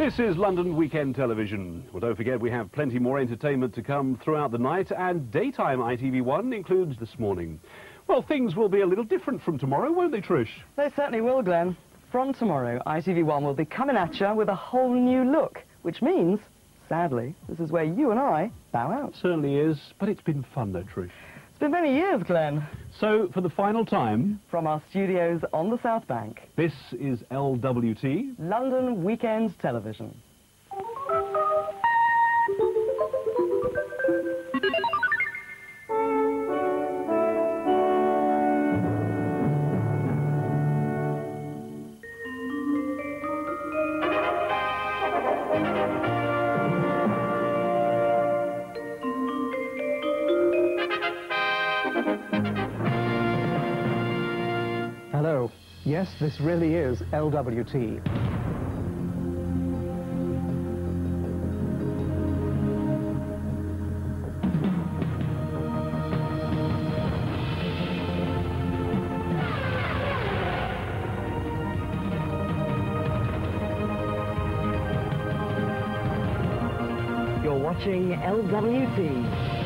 This is London Weekend Television. Well, don't forget we have plenty more entertainment to come throughout the night, and daytime ITV1 includes this morning. Well, things will be a little different from tomorrow, won't they, Trish? They certainly will, Glenn. From tomorrow, ITV1 will be coming at you with a whole new look, which means, sadly, this is where you and I bow out. Certainly is, but it's been fun, though, Trish. It's been many years, Glenn. So, for the final time... From our studios on the South Bank. This is LWT. London Weekend Television. Hello. Yes, this really is LWT. You're watching LWT.